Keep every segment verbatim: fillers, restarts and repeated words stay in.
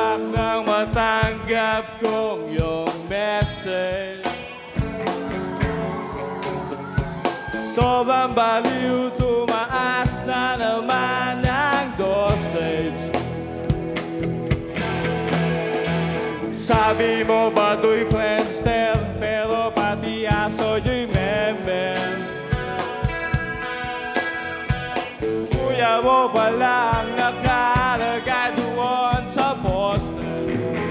shock nang matanggap kong iyong message. Sobrang baliw, tumaas na naman ang dosage. Sabi mo ba to'y friendster, pero pati aso nyo'y member. Kuya mo palang nakalagay doon sa poster.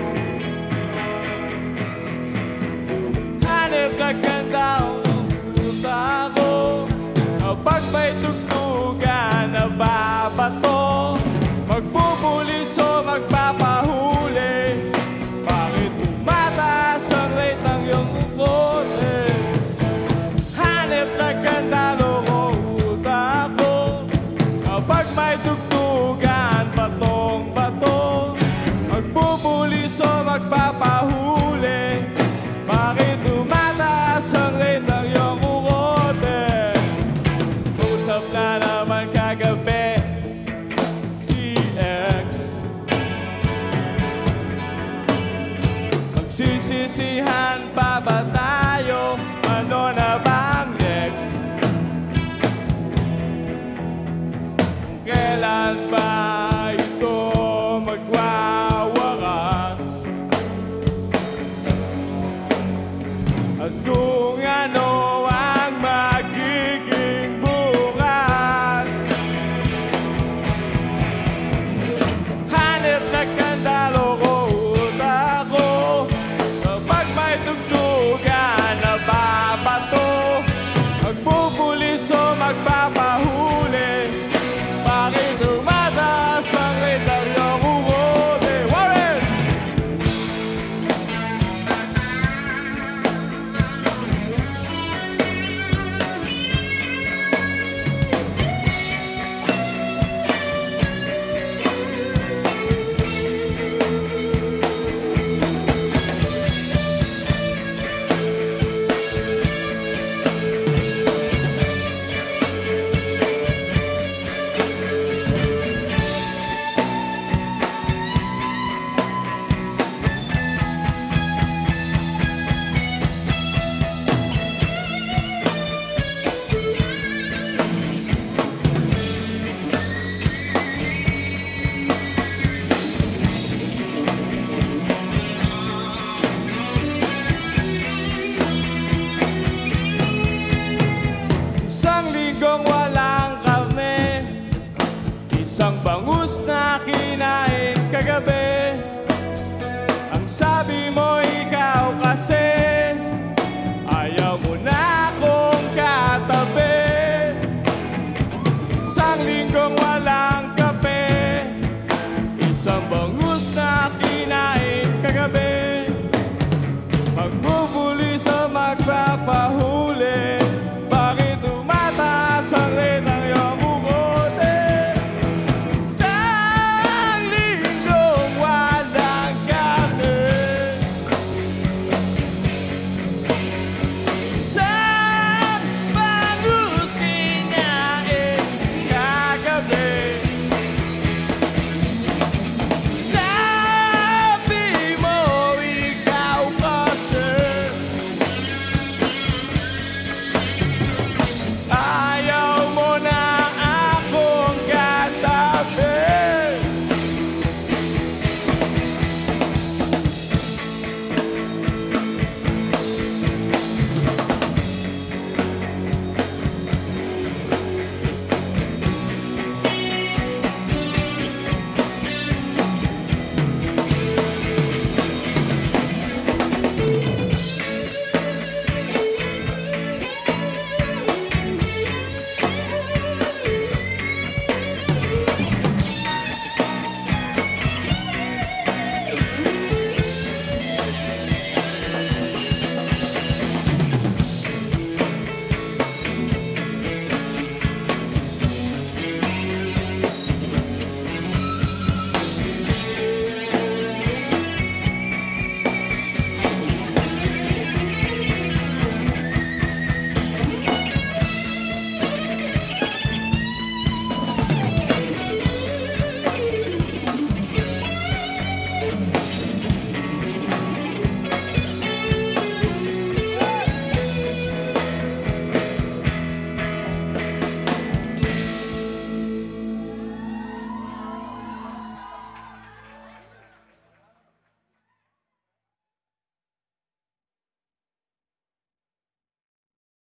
Hanip na ganda ako, kapag may tugtugan na babato, magpupulis o magpapahuli. Bakit tumataas ang rate ng iyong kote? Hanip na ganda utak ko, kapag may tugtugan batong bato, magpupulis o magpapahuli. Bakit tumataas ang rate ng iyong kote? Usap na naman kagabi si X. Magsisisihan pa ba tayo? Ano na bang next? Kailan ba ito magwawakas? At kung ano ang magiging bukas? Hanip na kandalo ko utak ko, kapag may tugtugan na babato, magpupulis o magpapahuli. Bakit tumataas ang rate ng iyong ugote? Warren! Isang linggong walang karne, isang bangus na kinain kagabi. Ang sabi mo ikaw kasi, ayaw mo na akong katabi. Isang linggong walang kape, isang bangus na kinain kagabi. Mag-move